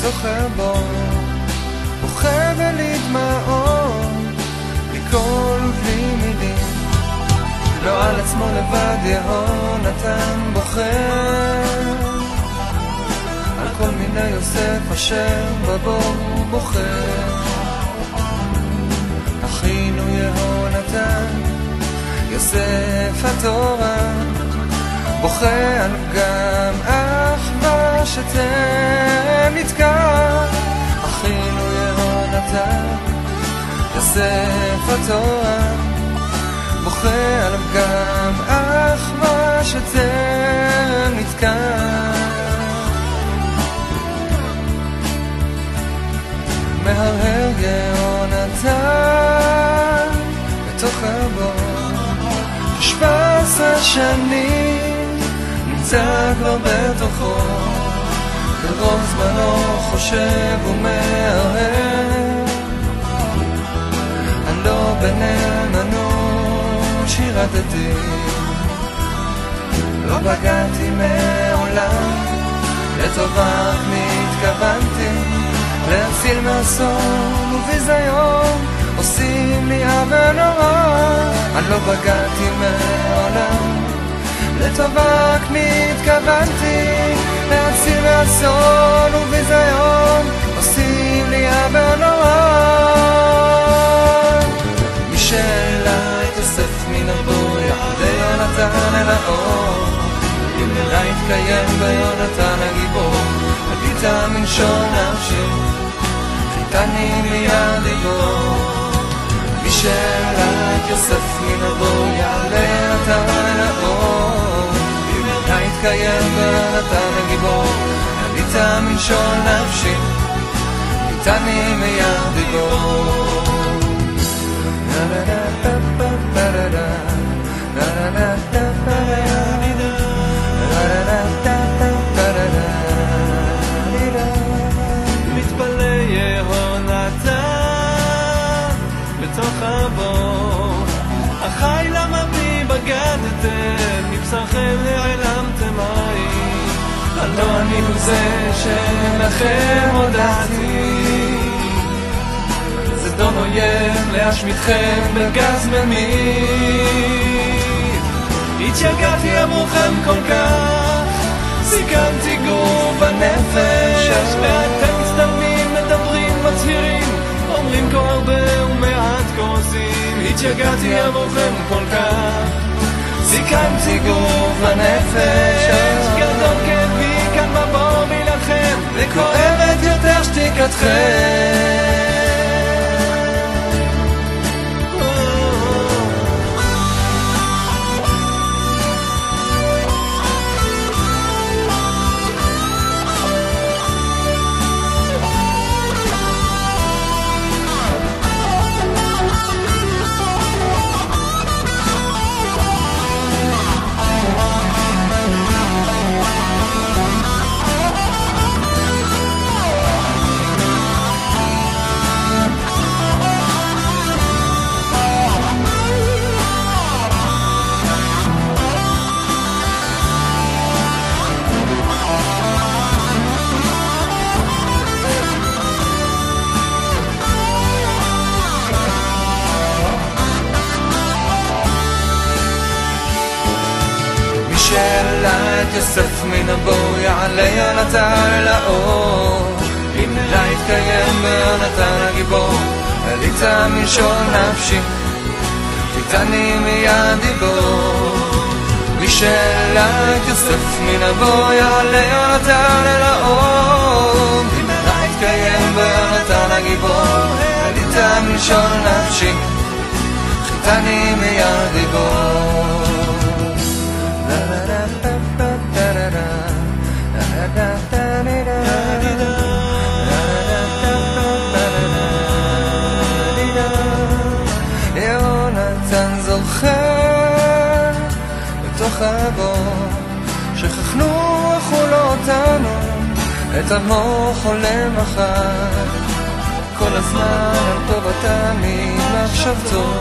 בתוך הבור, בוכה בלי דמעות, בלי קול ובלי מילים, לא על עצמו לבד יהונתן בוכה, על כל מיני יוסף אשר בבור בוכה. אחינו יהונתן, יוסף התורה, בוכה על פגם אחווה שתם נתקע. אחינו יהונתן, יוסף התורה, בוכה על פגם אחווה שתם נתקע. מהרהר יהונתן בתוך הבור, 17 שנים נמצא כבר בתוכו, ברוב זמנו חושב ומהרהר, אני לא בנאמנות שירתתי, לא בגעתי מעולם, לטובה מתכוונתי להציל מאסון וביזיון, עושים לי עוול נורא, אני לא בגעתי מעולם, לטובה רק מתכוונתי להציל מאסון וביזיון, עושים לי עוול נורא. מי שאלה את יוסף מן הבור, יחדי יונתן אל האור, במהרה יתקיים ביונתן הגיבור, עלית מנשון נפשי, חיתני מיד דיבור. מי שאלה את יוסף מן הבור, יעלה יונתן אל האור, במהרה יתקיים ביונתן הגיבור, עלית מנשון נפשי, חיתני מיד דיבור. מתפלא יהונתן בתוך הבור, אחי למה בי בגדתם, מבשרכם נעלמתם עין, הלא אני הוא זה שלכם הודעתי, זדון אויב להשמידכם בגז ממית. התייגעתי עבורכם כל כך, סיכנתי גוף ונפש, ואתם מצטלמים, מדברים, מצהירים, אומרים כה הרבה ומעט כה עושים. התייגעתי עבורכם כל כך, סיכנתי גוף ונפש, גדול כאבי כאן בבור בלעדיכם, וכואבת יותר שתיקתכם. שאלה את יוסף מן הבור, יעלה יונתן אל האור, במהרה יתקיים ביונתן הגיבור, עלית מנשון נפשי, חיתני מיד דיבור. מי שאלה את יוסף מן הבור, יעלה יונתן אל האור, במהרה יתקיים ביונתן הגיבור, עלית מנשון נפשי, חיתני מיד דיבור. יהונתן זוכר בתוך הבור, שכחנו אכולו אותנו, את עמו חולם אחר, כל הזמן על טובתה ממחשבתו,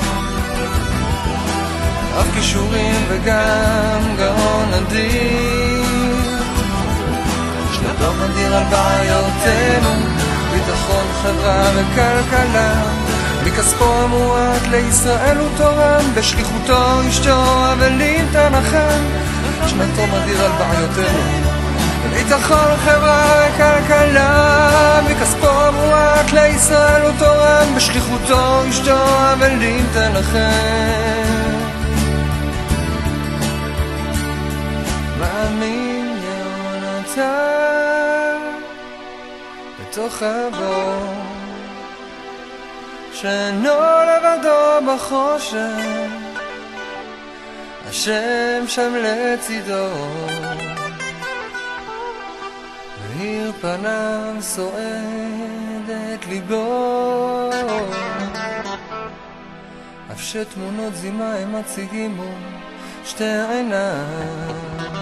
אף כישורים וגם גאון אדיר, לא מדיר על בעיותינו, ביטחון, חברה וכלכלה. מכספו המועט לישראל הוא תורם, בשליחותו אשתו אבלים תנחם. שנתו מדיר על בעיותינו, ביטחון, חברה וכלכלה. מכספו המועט לישראל הוא תורם, בשליחותו אשתו אבלים תנחם. מאמין יונתן בתוך הבור, שאינו לבדו בחושך, השם שם לצידו, מאיר פניו סועד את ליבו. אף שתמונות זימה הם מציגים בו שתי עיניו,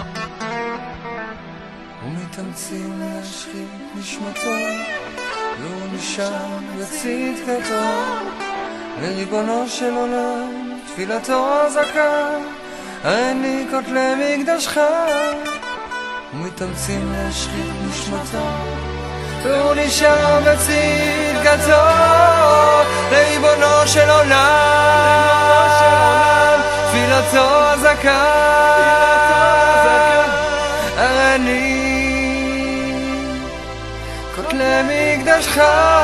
ומתאמצים להשחית נשמתו, והוא נשאר בצדקתו. לריבונו של עולם תפילתו הזכה, העניק כותלי מקדשך. ומתאמצים להשחית נשמתו, והוא נשאר בצדקתו. לריבונו של עולם תפילתו הזכה, העניק כותלי מקדשך.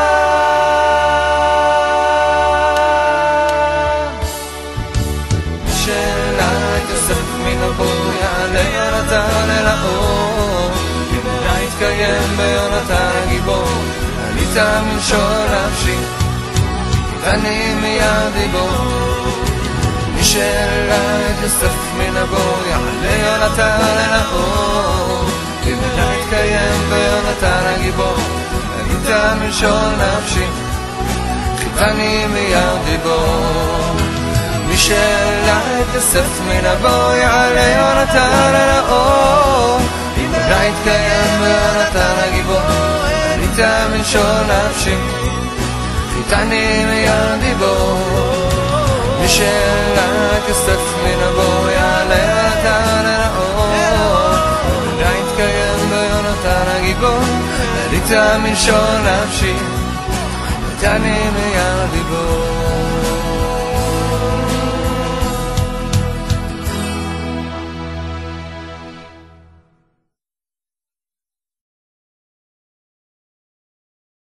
יונתן אל האור, כמנה התקיים ביונתן הגיבור. עלית מלשון נפשי, ואני מיד דיבור. מי שאלה את יוסף מן הבור, יעלה יונתן אל האור. כמנה התקיים ביונתן הגיבור. עלית מלשון נפשי, ואני מיד דיבור. מי שאלה את יוסף מן הבור, יעלה יונתן אל האור. כמנה התקיים ביונתן הגיבור. עלית מלשון נפשי, חיתני מיד דיבור. מי שאלה את יוסף מן הבור, יעלה יונתן אל האור. כמנה התקיים ביונתן הגיבור. עלית מלשון נפשי, חיתני מיד